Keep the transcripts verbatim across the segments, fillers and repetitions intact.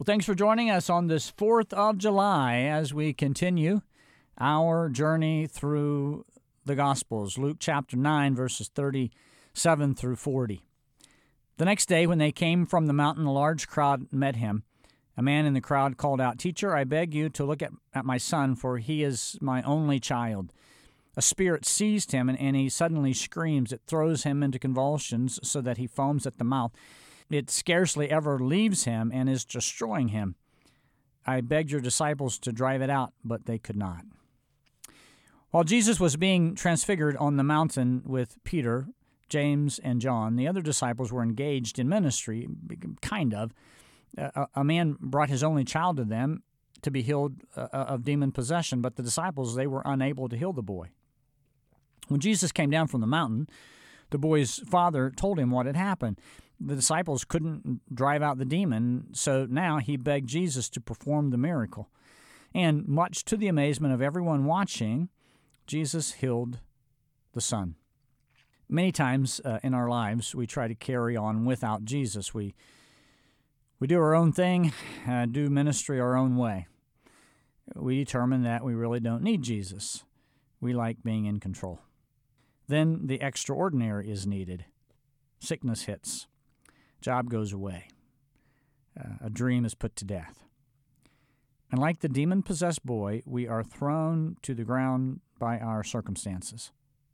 Well, thanks for joining us on this fourth of July as we continue our journey through the Gospels, Luke chapter nine, verses thirty-seven through forty. The next day, when they came from the mountain, a large crowd met him. A man in the crowd called out, "Teacher, I beg you to look at, at my son, for he is my only child." A spirit seized him, and, and he suddenly screams. It throws him into convulsions so that he foams at the mouth. It scarcely ever leaves him and is destroying him. I begged your disciples to drive it out, but they could not. While Jesus was being transfigured on the mountain with Peter, James, and John, the other disciples were engaged in ministry, kind of. A, a man brought his only child to them to be healed uh, of demon possession, but the disciples, they were unable to heal the boy. When Jesus came down from the mountain, the boy's father told him what had happened. The disciples couldn't drive out the demon, so now he begged Jesus to perform the miracle. And much to the amazement of everyone watching, Jesus healed the son. Many times uh, in our lives, we try to carry on without Jesus. We we do our own thing, uh, do ministry our own way. We determine that we really don't need Jesus. We like being in control. Then the extraordinary is needed. Sickness hits. Job goes away. Uh, a dream is put to death. And like the demon-possessed boy, we are thrown to the ground by our circumstances.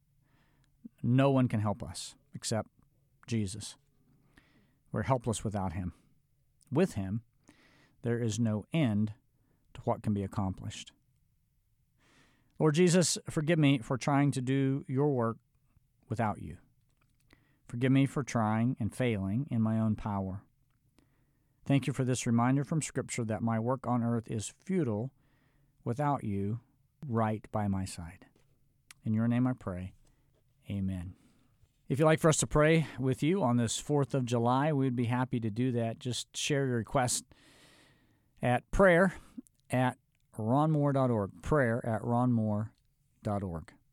No one can help us except Jesus. We're helpless without him. With him, there is no end to what can be accomplished. Lord Jesus, forgive me for trying to do your work without you. Forgive me for trying and failing in my own power. Thank you for this reminder from Scripture that my work on earth is futile without you right by my side. In your name I pray, amen. If you'd like for us to pray with you on this fourth of July, we'd be happy to do that. Just share your request at prayer at ron moore dot org, prayer at ron moore dot org.